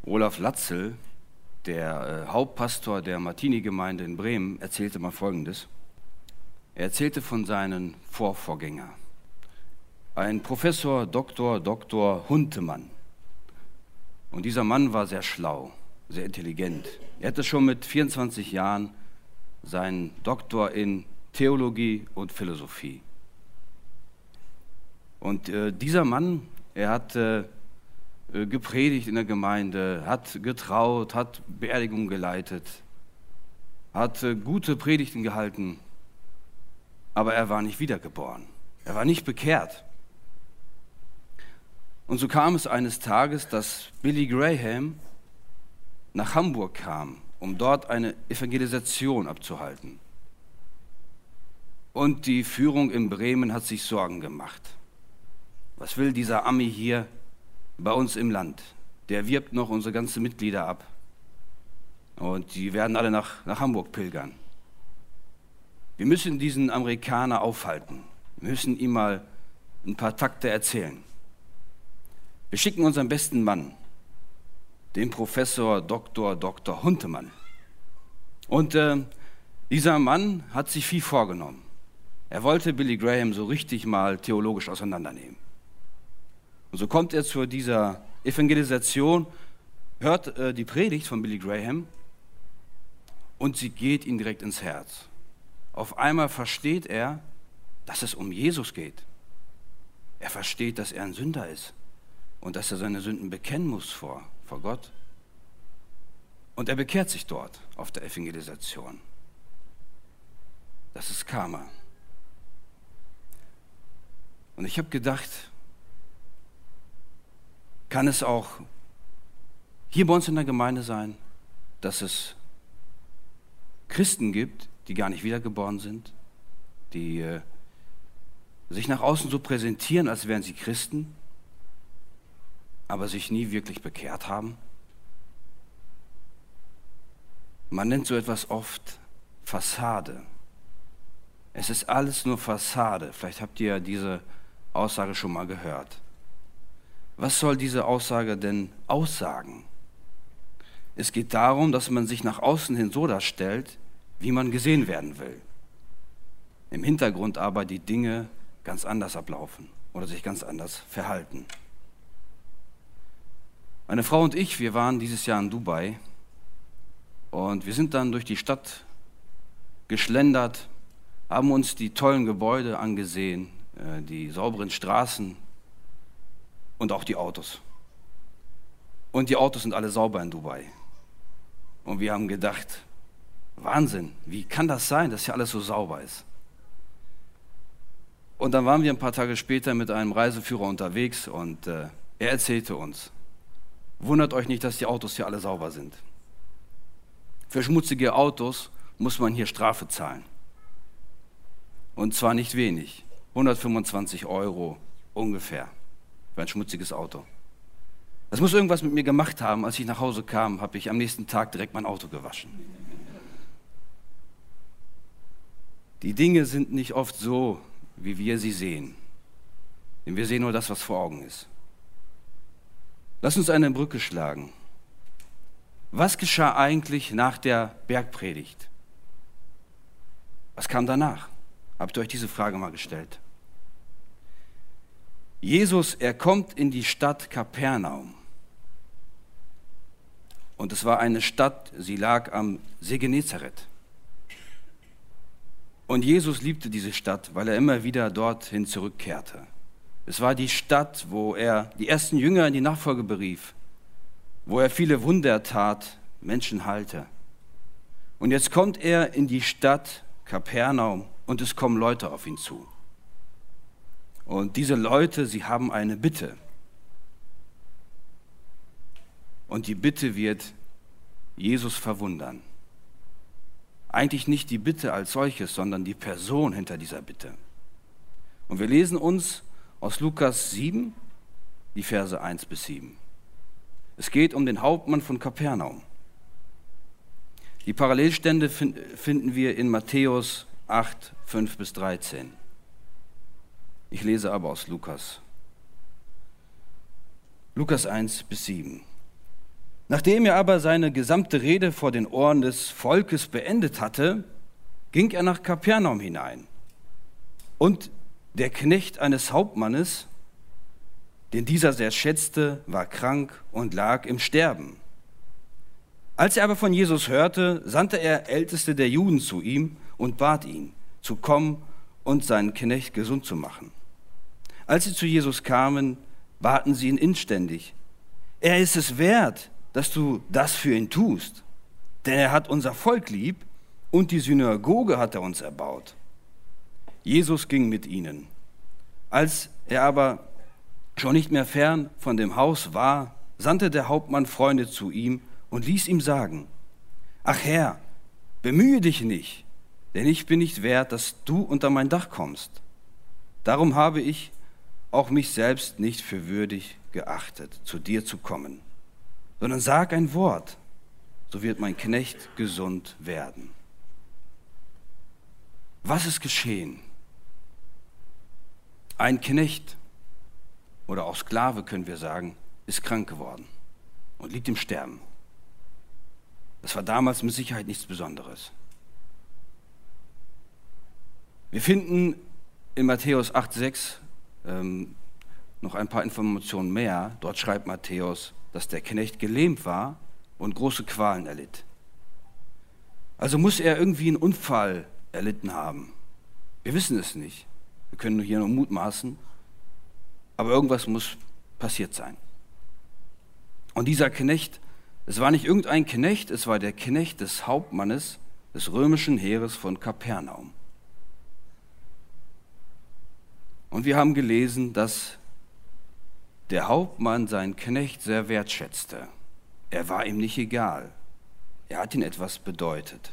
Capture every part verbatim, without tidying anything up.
Olaf Latzel, der äh, Hauptpastor der Martini-Gemeinde in Bremen, erzählte mal Folgendes. Er erzählte von seinen Vorvorgängern. Ein Professor, Doktor, Doktor Huntemann. Und dieser Mann war sehr schlau, sehr intelligent. Er hatte schon mit vierundzwanzig Jahren seinen Doktor in Theologie und Philosophie. Und äh, dieser Mann, er hat äh, gepredigt in der Gemeinde, hat getraut, hat Beerdigungen geleitet, hat äh, gute Predigten gehalten, aber er war nicht wiedergeboren. Er war nicht bekehrt. Und so kam es eines Tages, dass Billy Graham nach Hamburg kam, um dort eine Evangelisation abzuhalten. Und die Führung in Bremen hat sich Sorgen gemacht. Was will dieser Ami hier bei uns im Land? Der wirbt noch unsere ganzen Mitglieder ab. Und die werden alle nach, nach Hamburg pilgern. Wir müssen diesen Amerikaner aufhalten. Wir müssen ihm mal ein paar Takte erzählen. Wir schicken unseren besten Mann, den Professor Doktor Doktor Huntemann. Und äh, dieser Mann hat sich viel vorgenommen. Er wollte Billy Graham so richtig mal theologisch auseinandernehmen. Und so kommt er zu dieser Evangelisation, hört äh, die Predigt von Billy Graham und sie geht ihm direkt ins Herz. Auf einmal versteht er, dass es um Jesus geht. Er versteht, dass er ein Sünder ist und dass er seine Sünden bekennen muss vor, vor Gott. Und er bekehrt sich dort auf der Evangelisation. Das ist Karma. Und ich habe gedacht, kann es auch hier bei uns in der Gemeinde sein, dass es Christen gibt, die gar nicht wiedergeboren sind, die äh, sich nach außen so präsentieren, als wären sie Christen, aber sich nie wirklich bekehrt haben? Man nennt so etwas oft Fassade. Es ist alles nur Fassade. Vielleicht habt ihr diese Aussage schon mal gehört. Was soll diese Aussage denn aussagen? Es geht darum, dass man sich nach außen hin so darstellt, wie man gesehen werden will. Im Hintergrund aber die Dinge ganz anders ablaufen oder sich ganz anders verhalten. Meine Frau und ich, wir waren dieses Jahr in Dubai und wir sind dann durch die Stadt geschlendert, haben uns die tollen Gebäude angesehen, die sauberen Straßen und auch die Autos. Und die Autos sind alle sauber in Dubai. Und wir haben gedacht, Wahnsinn, wie kann das sein, dass hier alles so sauber ist? Und dann waren wir ein paar Tage später mit einem Reiseführer unterwegs und äh, er erzählte uns, wundert euch nicht, dass die Autos hier alle sauber sind. Für schmutzige Autos muss man hier Strafe zahlen. Und zwar nicht wenig, hundertfünfundzwanzig Euro ungefähr für ein schmutziges Auto. Das muss irgendwas mit mir gemacht haben. Als ich nach Hause kam, habe ich am nächsten Tag direkt mein Auto gewaschen. Die Dinge sind nicht oft so, wie wir sie sehen. Denn wir sehen nur das, was vor Augen ist. Lass uns eine Brücke schlagen. Was geschah eigentlich nach der Bergpredigt? Was kam danach? Habt ihr euch diese Frage mal gestellt? Jesus, er kommt in die Stadt Kapernaum. Und es war eine Stadt, sie lag am See Genezareth. Und Jesus liebte diese Stadt, weil er immer wieder dorthin zurückkehrte. Es war die Stadt, wo er die ersten Jünger in die Nachfolge berief, wo er viele Wunder tat, Menschen heilte. Und jetzt kommt er in die Stadt Kapernaum und es kommen Leute auf ihn zu. Und diese Leute, sie haben eine Bitte. Und die Bitte wird Jesus verwundern. Eigentlich nicht die Bitte als solches, sondern die Person hinter dieser Bitte. Und wir lesen uns aus Lukas sieben, die Verse eins bis sieben. Es geht um den Hauptmann von Kapernaum. Die Parallelstände finden wir in Matthäus acht, fünf bis dreizehn. Ich lese aber aus Lukas. Lukas eins bis sieben. Nachdem er aber seine gesamte Rede vor den Ohren des Volkes beendet hatte, ging er nach Kapernaum hinein. Und der Knecht eines Hauptmannes, den dieser sehr schätzte, war krank und lag im Sterben. Als er aber von Jesus hörte, sandte er Älteste der Juden zu ihm und bat ihn, zu kommen und seinen Knecht gesund zu machen. Als sie zu Jesus kamen, baten sie ihn inständig: Er ist es wert, dass du das für ihn tust, denn er hat unser Volk lieb und die Synagoge hat er uns erbaut. Jesus ging mit ihnen. Als er aber schon nicht mehr fern von dem Haus war, sandte der Hauptmann Freunde zu ihm und ließ ihm sagen: Ach Herr, bemühe dich nicht, denn ich bin nicht wert, dass du unter mein Dach kommst. Darum habe ich auch mich selbst nicht für würdig geachtet, zu dir zu kommen, sondern sag ein Wort, so wird mein Knecht gesund werden. Was ist geschehen? Ein Knecht, oder auch Sklave können wir sagen, ist krank geworden und liegt im Sterben. Das war damals mit Sicherheit nichts Besonderes. Wir finden in Matthäus acht sechs ähm, noch ein paar Informationen mehr. Dort schreibt Matthäus, dass der Knecht gelähmt war und große Qualen erlitt. Also muss er irgendwie einen Unfall erlitten haben. Wir wissen es nicht. Wir können hier nur mutmaßen. Aber irgendwas muss passiert sein. Und dieser Knecht, es war nicht irgendein Knecht, es war der Knecht des Hauptmannes des römischen Heeres von Kapernaum. Und wir haben gelesen, dass der Hauptmann seinen Knecht sehr wertschätzte. Er war ihm nicht egal. Er hat ihm etwas bedeutet.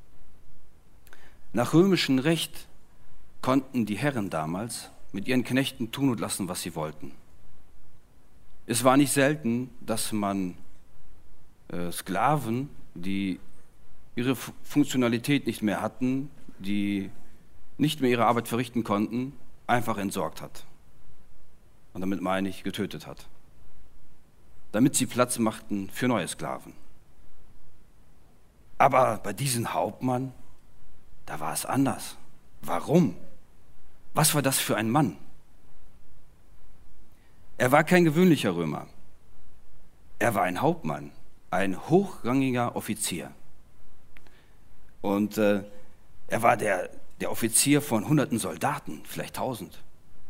Nach römischem Recht konnten die Herren damals mit ihren Knechten tun und lassen, was sie wollten. Es war nicht selten, dass man äh, Sklaven, die ihre Funktionalität nicht mehr hatten, die nicht mehr ihre Arbeit verrichten konnten, einfach entsorgt hat. Und damit meine ich, getötet hat. Damit sie Platz machten für neue Sklaven. Aber bei diesem Hauptmann, da war es anders. Warum? Was war das für ein Mann? Er war kein gewöhnlicher Römer. Er war ein Hauptmann, ein hochrangiger Offizier. Und äh, er war der, der Offizier von hunderten Soldaten, vielleicht tausend.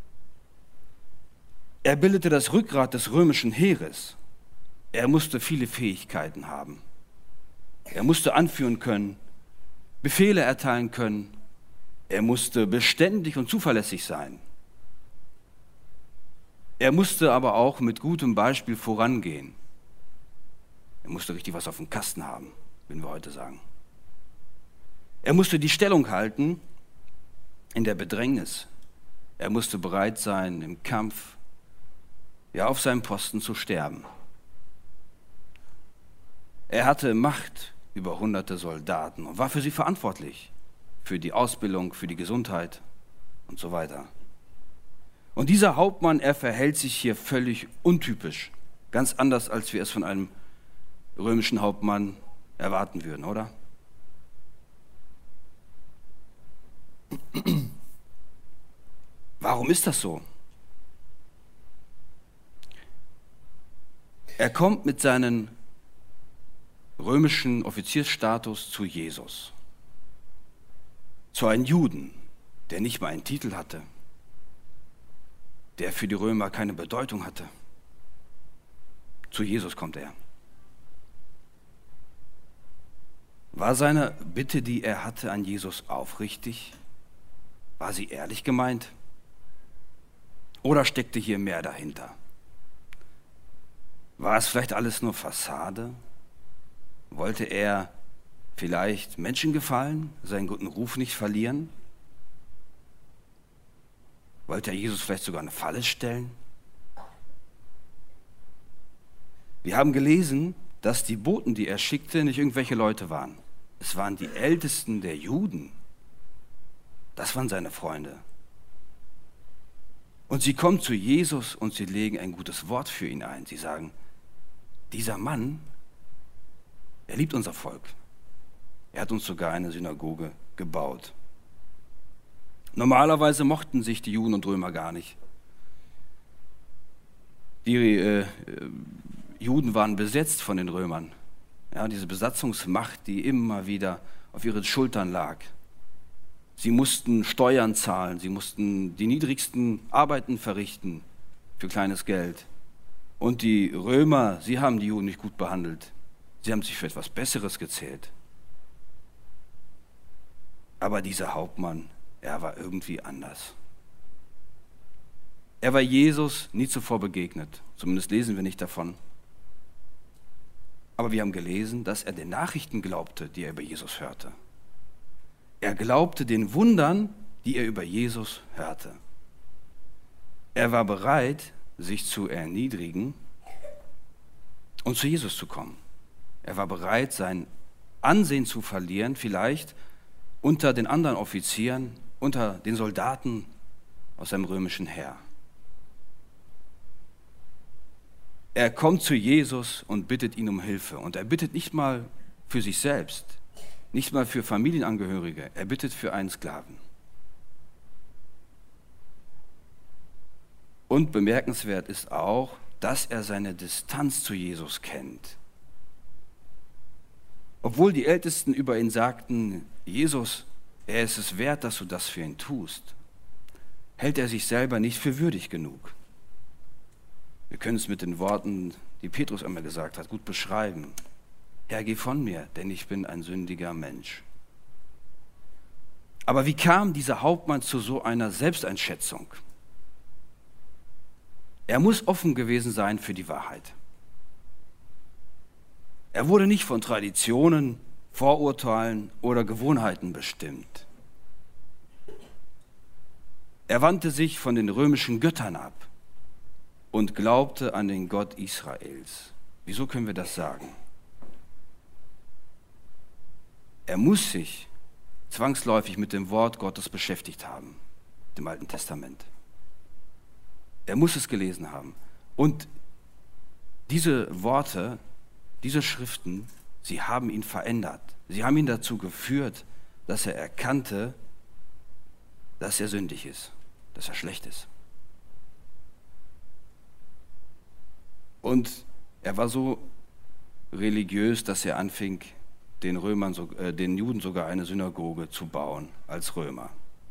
Er bildete das Rückgrat des römischen Heeres. Er musste viele Fähigkeiten haben. Er musste anführen können, Befehle erteilen können. Er musste beständig und zuverlässig sein. Er musste aber auch mit gutem Beispiel vorangehen. Er musste richtig was auf dem Kasten haben, würden wir heute sagen. Er musste die Stellung halten in der Bedrängnis. Er musste bereit sein, im Kampf, ja, auf seinem Posten zu sterben. Er hatte Macht über hunderte Soldaten und war für sie verantwortlich, für die Ausbildung, für die Gesundheit und so weiter. Und dieser Hauptmann, er verhält sich hier völlig untypisch, ganz anders, als wir es von einem römischen Hauptmann erwarten würden, oder? Warum ist das so? Er kommt mit seinem römischen Offiziersstatus zu Jesus, zu einem Juden, der nicht mal einen Titel hatte, der für die Römer keine Bedeutung hatte. Zu Jesus kommt er. War seine Bitte, die er hatte an Jesus, aufrichtig? War sie ehrlich gemeint? Oder steckte hier mehr dahinter? War es vielleicht alles nur Fassade? Wollte er vielleicht Menschen gefallen, seinen guten Ruf nicht verlieren? Wollte er Jesus vielleicht sogar eine Falle stellen? Wir haben gelesen, dass die Boten, die er schickte, nicht irgendwelche Leute waren. Es waren die Ältesten der Juden. Das waren seine Freunde. Und sie kommen zu Jesus und sie legen ein gutes Wort für ihn ein. Sie sagen, dieser Mann, Er liebt unser Volk. Er hat uns sogar eine Synagoge gebaut. Normalerweise mochten sich die Juden und Römer gar nicht. Die äh, Juden waren besetzt von den Römern. Ja, diese Besatzungsmacht, die immer wieder auf ihren Schultern lag. Sie mussten Steuern zahlen, sie mussten die niedrigsten Arbeiten verrichten für kleines Geld. Und die Römer, sie haben die Juden nicht gut behandelt. Sie haben sich für etwas Besseres gezählt. Aber dieser Hauptmann, er war irgendwie anders. Er war Jesus nie zuvor begegnet, zumindest lesen wir nicht davon. Aber wir haben gelesen, dass er den Nachrichten glaubte, die er über Jesus hörte. Er glaubte den Wundern, die er über Jesus hörte. Er war bereit, sich zu erniedrigen und zu Jesus zu kommen. Er war bereit, sein Ansehen zu verlieren, vielleicht unter den anderen Offizieren, unter den Soldaten aus seinem römischen Heer. Er kommt zu Jesus und bittet ihn um Hilfe. Und er bittet nicht mal für sich selbst, nicht mal für Familienangehörige, er bittet für einen Sklaven. Und bemerkenswert ist auch, dass er seine Distanz zu Jesus kennt. Obwohl die Ältesten über ihn sagten, Jesus, er ist es wert, dass du das für ihn tust, hält er sich selber nicht für würdig genug. Wir können es mit den Worten, die Petrus einmal gesagt hat, gut beschreiben. Herr, geh von mir, denn ich bin ein sündiger Mensch. Aber wie kam dieser Hauptmann zu so einer Selbsteinschätzung? Er muss offen gewesen sein für die Wahrheit. Er wurde nicht von Traditionen, Vorurteilen oder Gewohnheiten bestimmt. Er wandte sich von den römischen Göttern ab und glaubte an den Gott Israels. Wieso können wir das sagen? Er muss sich zwangsläufig mit dem Wort Gottes beschäftigt haben, dem Alten Testament. Er muss es gelesen haben. Und diese Worte, diese Schriften, sie haben ihn verändert. Sie haben ihn dazu geführt, dass er erkannte, dass er sündig ist, dass er schlecht ist. Und er war so religiös, dass er anfing, den Römern, äh, den Juden sogar eine Synagoge zu bauen als Römer.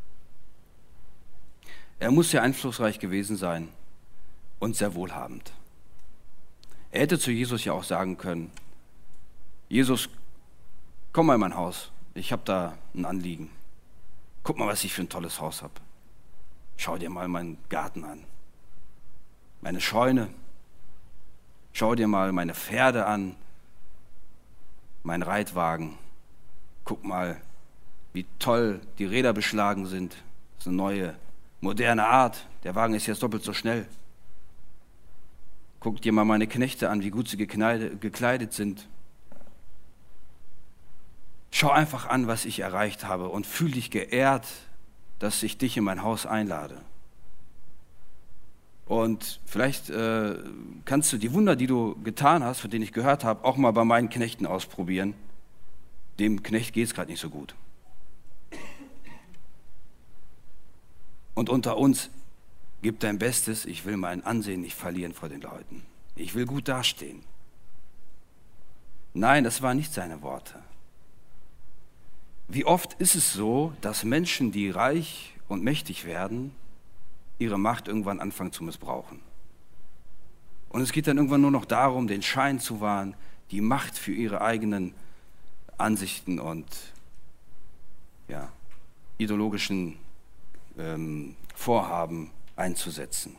Er muss sehr einflussreich gewesen sein und sehr wohlhabend. Er hätte zu Jesus ja auch sagen können, Jesus, komm mal in mein Haus, ich habe da ein Anliegen. Guck mal, was ich für ein tolles Haus habe. Schau dir mal meinen Garten an, meine Scheune. Schau dir mal meine Pferde an, meinen Reitwagen. Guck mal, wie toll die Räder beschlagen sind. Das ist eine neue, moderne Art. Der Wagen ist jetzt doppelt so schnell. Guck dir mal meine Knechte an, wie gut sie gekleidet sind. Schau einfach an, was ich erreicht habe und fühl dich geehrt, dass ich dich in mein Haus einlade. Und vielleicht äh, kannst du die Wunder, die du getan hast, von denen ich gehört habe, auch mal bei meinen Knechten ausprobieren. Dem Knecht geht es gerade nicht so gut. Und unter uns, gib dein Bestes, ich will mein Ansehen nicht verlieren vor den Leuten. Ich will gut dastehen. Nein, das waren nicht seine Worte. Wie oft ist es so, dass Menschen, die reich und mächtig werden, ihre Macht irgendwann anfangen zu missbrauchen. Und es geht dann irgendwann nur noch darum, den Schein zu wahren, die Macht für ihre eigenen Ansichten und ja, ideologischen ähm, Vorhaben einzusetzen.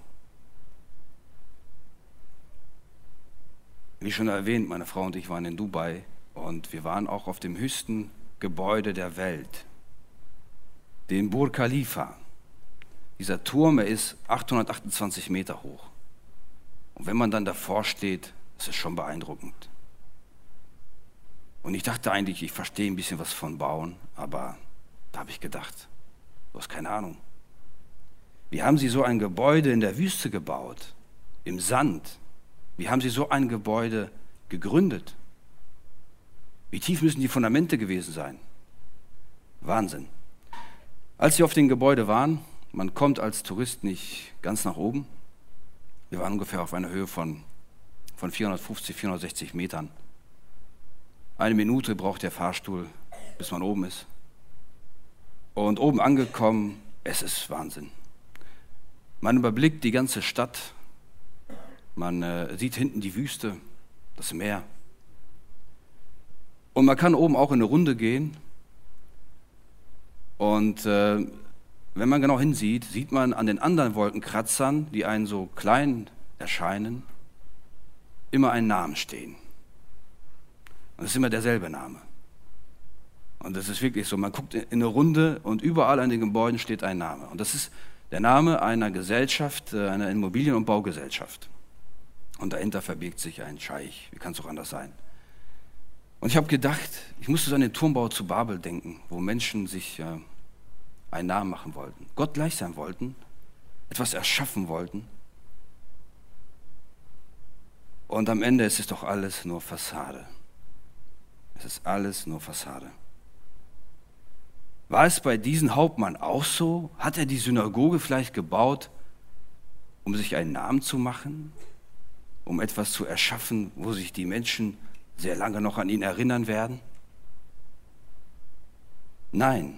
Wie schon erwähnt, meine Frau und ich waren in Dubai und wir waren auch auf dem höchsten Gebäude der Welt, den Burj Khalifa. Dieser Turm, er ist achthundertachtundzwanzig Meter hoch. Und wenn man dann davor steht, ist es schon beeindruckend. Und ich dachte eigentlich, ich verstehe ein bisschen was von Bauen, aber da habe ich gedacht, du hast keine Ahnung. Wie haben sie so ein Gebäude in der Wüste gebaut, im Sand? Wie haben sie so ein Gebäude gegründet? Wie tief müssen die Fundamente gewesen sein? Wahnsinn. Als sie auf dem Gebäude waren, man kommt als Tourist nicht ganz nach oben. Wir waren ungefähr auf einer Höhe von, von vierhundertfünfzig, vierhundertsechzig Metern. Eine Minute braucht der Fahrstuhl, bis man oben ist. Und oben angekommen, es ist Wahnsinn. Man überblickt die ganze Stadt, man äh, sieht hinten die Wüste, das Meer. Und man kann oben auch in eine Runde gehen. Und äh, wenn man genau hinsieht, sieht man an den anderen Wolkenkratzern, die einen so klein erscheinen, immer einen Namen stehen. Und es ist immer derselbe Name. Und das ist wirklich so, man guckt in eine Runde und überall an den Gebäuden steht ein Name. Und das ist der Name einer Gesellschaft, einer Immobilien- und Baugesellschaft. Und dahinter verbirgt sich ein Scheich, wie kann es auch anders sein? Und ich habe gedacht, ich musste so an den Turmbau zu Babel denken, wo Menschen sich äh, einen Namen machen wollten, Gott gleich sein wollten, etwas erschaffen wollten. Und am Ende ist es doch alles nur Fassade. Es ist alles nur Fassade. War es bei diesem Hauptmann auch so? Hat er die Synagoge vielleicht gebaut, um sich einen Namen zu machen, um etwas zu erschaffen, wo sich die Menschen sehr lange noch an ihn erinnern werden? Nein.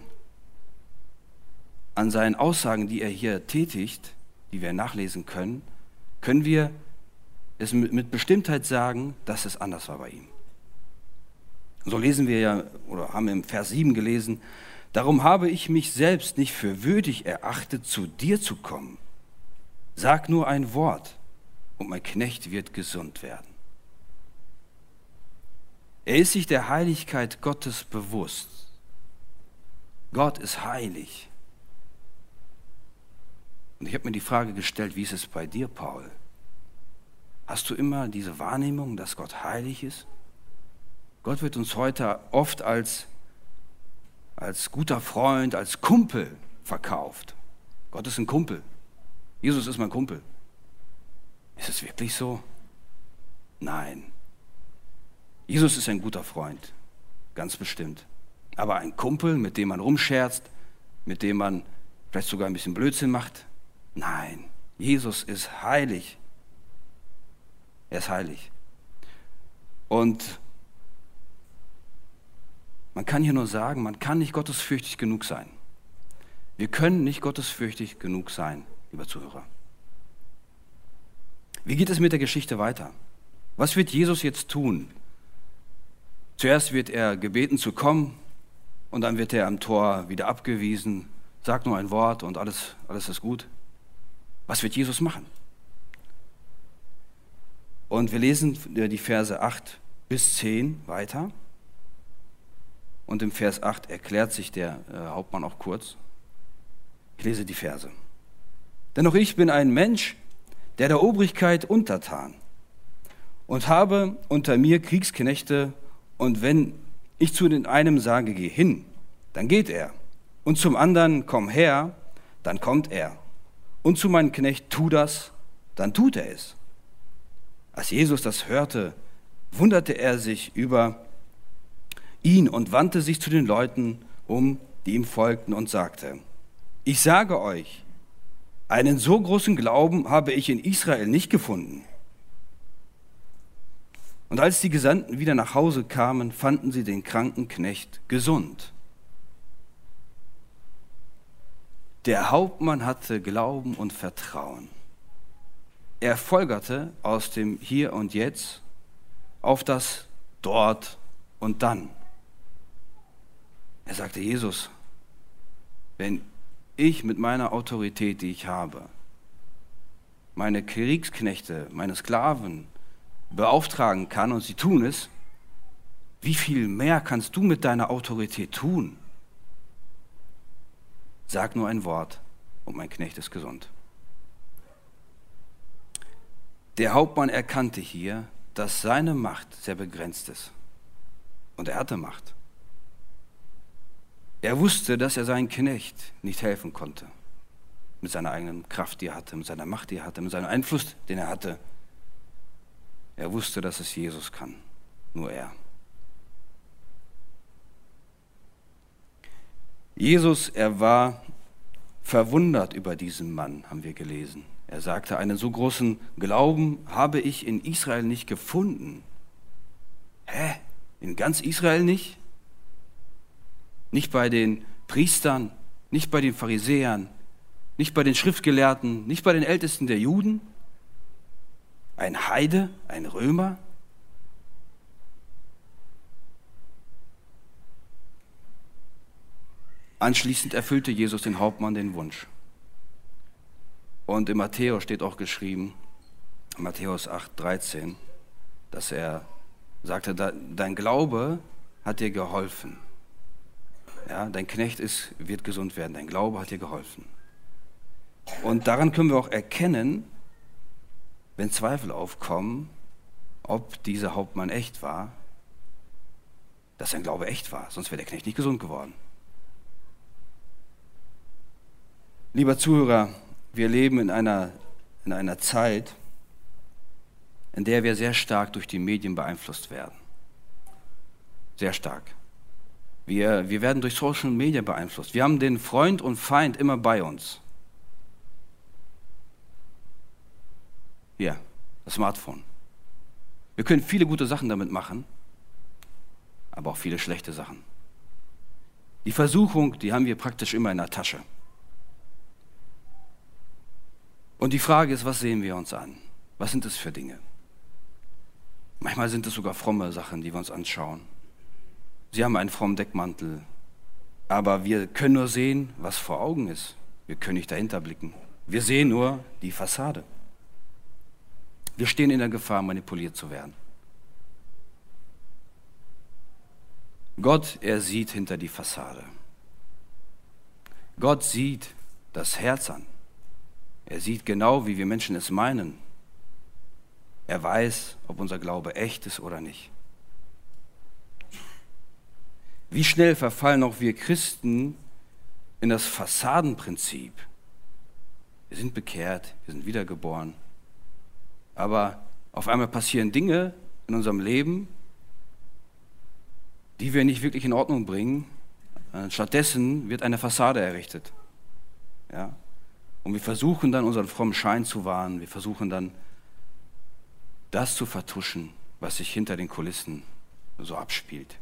An seinen Aussagen, die er hier tätigt, die wir nachlesen können, können wir es mit Bestimmtheit sagen, dass es anders war bei ihm. So lesen wir ja, oder haben im Vers sieben gelesen, darum habe ich mich selbst nicht für würdig erachtet, zu dir zu kommen. Sag nur ein Wort, und mein Knecht wird gesund werden. Er ist sich der Heiligkeit Gottes bewusst. Gott ist heilig. Und ich habe mir die Frage gestellt, wie ist es bei dir, Paul? Hast du immer diese Wahrnehmung, dass Gott heilig ist? Gott wird uns heute oft als, als guter Freund, als Kumpel verkauft. Gott ist ein Kumpel. Jesus ist mein Kumpel. Ist es wirklich so? Nein. Jesus ist ein guter Freund, ganz bestimmt. Aber ein Kumpel, mit dem man rumscherzt, mit dem man vielleicht sogar ein bisschen Blödsinn macht? Nein. Jesus ist heilig. Er ist heilig. Und man kann hier nur sagen, man kann nicht gottesfürchtig genug sein. Wir können nicht gottesfürchtig genug sein, lieber Zuhörer. Wie geht es mit der Geschichte weiter? Was wird Jesus jetzt tun? Zuerst wird er gebeten zu kommen und dann wird er am Tor wieder abgewiesen, sagt nur ein Wort und alles, alles ist gut. Was wird Jesus machen? Und wir lesen die Verse acht bis zehn weiter. Und im Vers acht erklärt sich der äh, Hauptmann auch kurz. Ich lese die Verse. Denn auch ich bin ein Mensch, der der Obrigkeit untertan und habe unter mir Kriegsknechte, und wenn ich zu den einen sage, geh hin, dann geht er, und zum anderen, komm her, dann kommt er, und zu meinem Knecht, tu das, dann tut er es. Als Jesus das hörte, wunderte er sich über ihn und wandte sich zu den Leuten um, die ihm folgten, und sagte, ich sage euch, einen so großen Glauben habe ich in Israel nicht gefunden. Und als die Gesandten wieder nach Hause kamen, fanden sie den kranken Knecht gesund. Der Hauptmann hatte Glauben und Vertrauen. Er folgerte aus dem Hier und Jetzt auf das Dort und Dann. Er sagte, Jesus, wenn ich mit meiner Autorität, die ich habe, meine Kriegsknechte, meine Sklaven beauftragen kann und sie tun es, wie viel mehr kannst du mit deiner Autorität tun? Sag nur ein Wort und mein Knecht ist gesund. Der Hauptmann erkannte hier, dass seine Macht sehr begrenzt ist. Und er hatte Macht. Er wusste, dass er seinen Knecht nicht helfen konnte. Mit seiner eigenen Kraft, die er hatte, mit seiner Macht, die er hatte, mit seinem Einfluss, den er hatte. Er wusste, dass es Jesus kann. Nur er. Jesus, er war verwundert über diesen Mann, haben wir gelesen. Er sagte, einen so großen Glauben habe ich in Israel nicht gefunden. Hä? In ganz Israel nicht? Nicht bei den Priestern, nicht bei den Pharisäern, nicht bei den Schriftgelehrten, nicht bei den Ältesten der Juden? Ein Heide, ein Römer? Anschließend erfüllte Jesus den Hauptmann den Wunsch. Und in Matthäus steht auch geschrieben, Matthäus acht, dreizehn, dass er sagte, dein Glaube hat dir geholfen. Ja, dein Knecht ist, wird gesund werden, dein Glaube hat dir geholfen. Und daran können wir auch erkennen, wenn Zweifel aufkommen, ob dieser Hauptmann echt war, dass sein Glaube echt war, sonst wäre der Knecht nicht gesund geworden. Lieber Zuhörer, wir leben in einer, in einer Zeit, in der wir sehr stark durch die Medien beeinflusst werden. Sehr stark. Wir, wir werden durch Social Media beeinflusst. Wir haben den Freund und Feind immer bei uns. Hier, das Smartphone. Wir können viele gute Sachen damit machen, aber auch viele schlechte Sachen. Die Versuchung, die haben wir praktisch immer in der Tasche. Und die Frage ist, was sehen wir uns an? Was sind das für Dinge? Manchmal sind es sogar fromme Sachen, die wir uns anschauen. Sie haben einen frommen Deckmantel, aber wir können nur sehen, was vor Augen ist. Wir können nicht dahinter blicken. Wir sehen nur die Fassade. Wir stehen in der Gefahr, manipuliert zu werden. Gott, er sieht hinter die Fassade. Gott sieht das Herz an. Er sieht genau, wie wir Menschen es meinen. Er weiß, ob unser Glaube echt ist oder nicht. Wie schnell verfallen auch wir Christen in das Fassadenprinzip. Wir sind bekehrt, wir sind wiedergeboren. Aber auf einmal passieren Dinge in unserem Leben, die wir nicht wirklich in Ordnung bringen. Stattdessen wird eine Fassade errichtet. Ja? Und wir versuchen dann, unseren frommen Schein zu wahren. Wir versuchen dann, das zu vertuschen, was sich hinter den Kulissen so abspielt.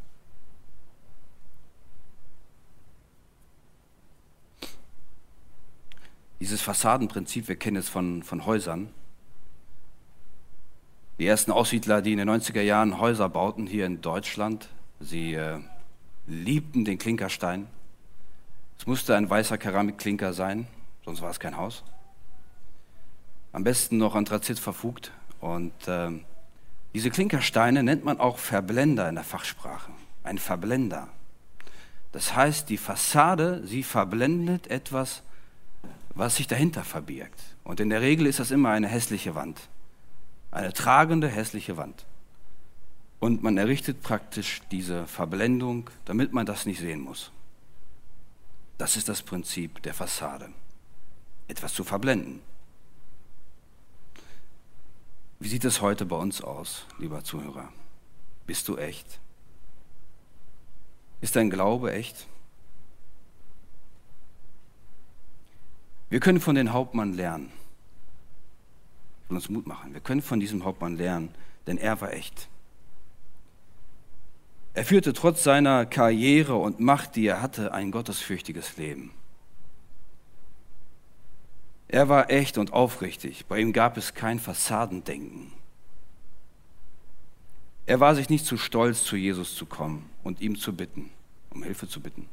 Dieses Fassadenprinzip, wir kennen es von, von Häusern. Die ersten Aussiedler, die in den neunziger Jahren Häuser bauten hier in Deutschland, sie äh, liebten den Klinkerstein. Es musste ein weißer Keramikklinker sein, sonst war es kein Haus. Am besten noch Anthrazit verfugt. Und äh, diese Klinkersteine nennt man auch Verblender in der Fachsprache. Ein Verblender. Das heißt, die Fassade, sie verblendet etwas, was sich dahinter verbirgt. Und in der Regel ist das immer eine hässliche Wand. Eine tragende, hässliche Wand. Und man errichtet praktisch diese Verblendung, damit man das nicht sehen muss. Das ist das Prinzip der Fassade. Etwas zu verblenden. Wie sieht es heute bei uns aus, lieber Zuhörer? Bist du echt? Ist dein Glaube echt? Wir können von dem Hauptmann lernen. Ich will uns Mut machen. Wir können von diesem Hauptmann lernen, denn er war echt. Er führte trotz seiner Karriere und Macht, die er hatte, ein gottesfürchtiges Leben. Er war echt und aufrichtig. Bei ihm gab es kein Fassadendenken. Er war sich nicht zu stolz, zu Jesus zu kommen und ihm zu bitten, um Hilfe zu bitten.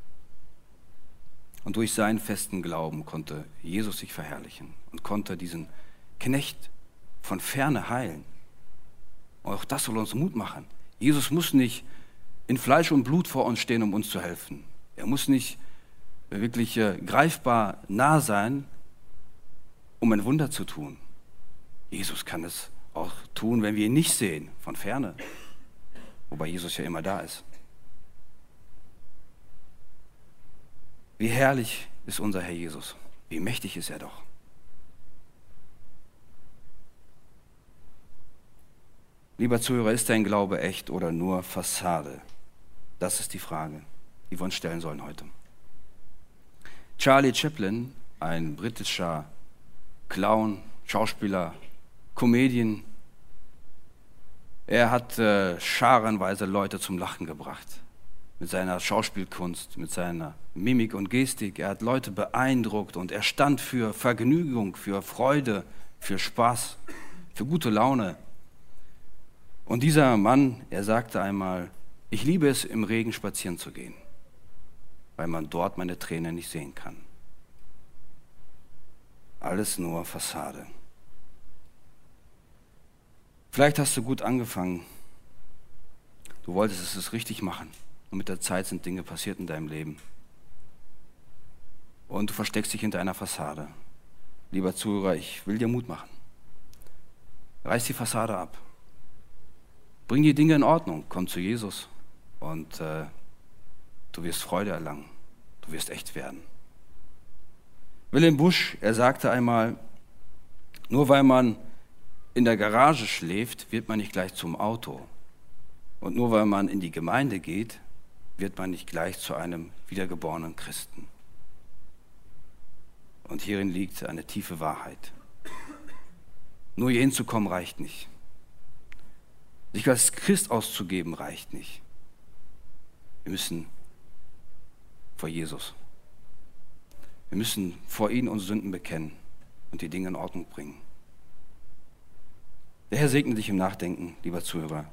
Und durch seinen festen Glauben konnte Jesus sich verherrlichen und konnte diesen Knecht von ferne heilen. Und auch das soll uns Mut machen. Jesus muss nicht in Fleisch und Blut vor uns stehen, um uns zu helfen. Er muss nicht wirklich äh, greifbar nah sein, um ein Wunder zu tun. Jesus kann es auch tun, wenn wir ihn nicht sehen, von ferne. Wobei Jesus ja immer da ist. Wie herrlich ist unser Herr Jesus. Wie mächtig ist er doch. Lieber Zuhörer, ist dein Glaube echt oder nur Fassade? Das ist die Frage, die wir uns stellen sollen heute. Charlie Chaplin, ein britischer Clown, Schauspieler, Comedian, er hat äh, scharenweise Leute zum Lachen gebracht. Mit seiner Schauspielkunst, mit seiner Mimik und Gestik. Er hat Leute beeindruckt und er stand für Vergnügung, für Freude, für Spaß, für gute Laune. Und dieser Mann, er sagte einmal, ich liebe es, im Regen spazieren zu gehen, weil man dort meine Tränen nicht sehen kann. Alles nur Fassade. Vielleicht hast du gut angefangen. Du wolltest es richtig machen. Und mit der Zeit sind Dinge passiert in deinem Leben. Und du versteckst dich hinter einer Fassade. Lieber Zuhörer, ich will dir Mut machen. Reiß die Fassade ab. Bring die Dinge in Ordnung. Komm zu Jesus. Und äh, du wirst Freude erlangen. Du wirst echt werden. Wilhelm Busch, er sagte einmal, nur weil man in der Garage schläft, wird man nicht gleich zum Auto. Und nur weil man in die Gemeinde geht, wird man nicht gleich zu einem wiedergeborenen Christen. Und hierin liegt eine tiefe Wahrheit. Nur hier hinzukommen reicht nicht. Sich als Christ auszugeben reicht nicht. Wir müssen vor Jesus. Wir müssen vor ihn unsere Sünden bekennen und die Dinge in Ordnung bringen. Der Herr segne dich im Nachdenken, lieber Zuhörer.